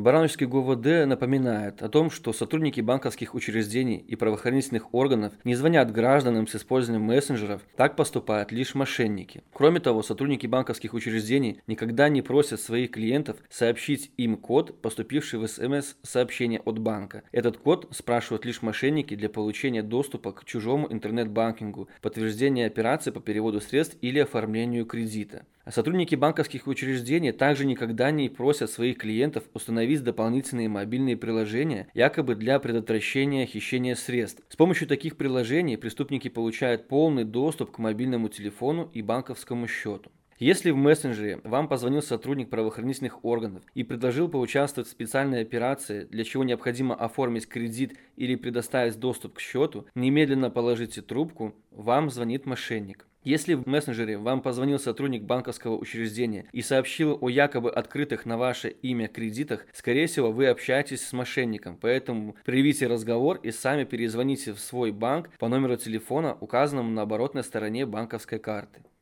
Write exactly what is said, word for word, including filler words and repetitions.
Барановичский ГУВД напоминает о том, что сотрудники банковских учреждений и правоохранительных органов не звонят гражданам с использованием мессенджеров, так поступают лишь мошенники. Кроме того, сотрудники банковских учреждений никогда не просят своих клиентов сообщить им код, поступивший в СМС-сообщение от банка. Этот код спрашивают лишь мошенники для получения доступа к чужому интернет-банкингу, подтверждения операции по переводу средств или оформлению кредита. А сотрудники банковских учреждений также никогда не просят своих клиентов установить дополнительные мобильные приложения, якобы для предотвращения хищения средств. С помощью таких приложений преступники получают полный доступ к мобильному телефону и банковскому счету. Если в мессенджере вам позвонил сотрудник правоохранительных органов и предложил поучаствовать в специальной операции, для чего необходимо оформить кредит или предоставить доступ к счету, немедленно положите трубку, вам звонит мошенник. Если в мессенджере вам позвонил сотрудник банковского учреждения и сообщил о якобы открытых на ваше имя кредитах, скорее всего, вы общаетесь с мошенником, поэтому прервите разговор и сами перезвоните в свой банк по номеру телефона, указанному на оборотной стороне банковской карты.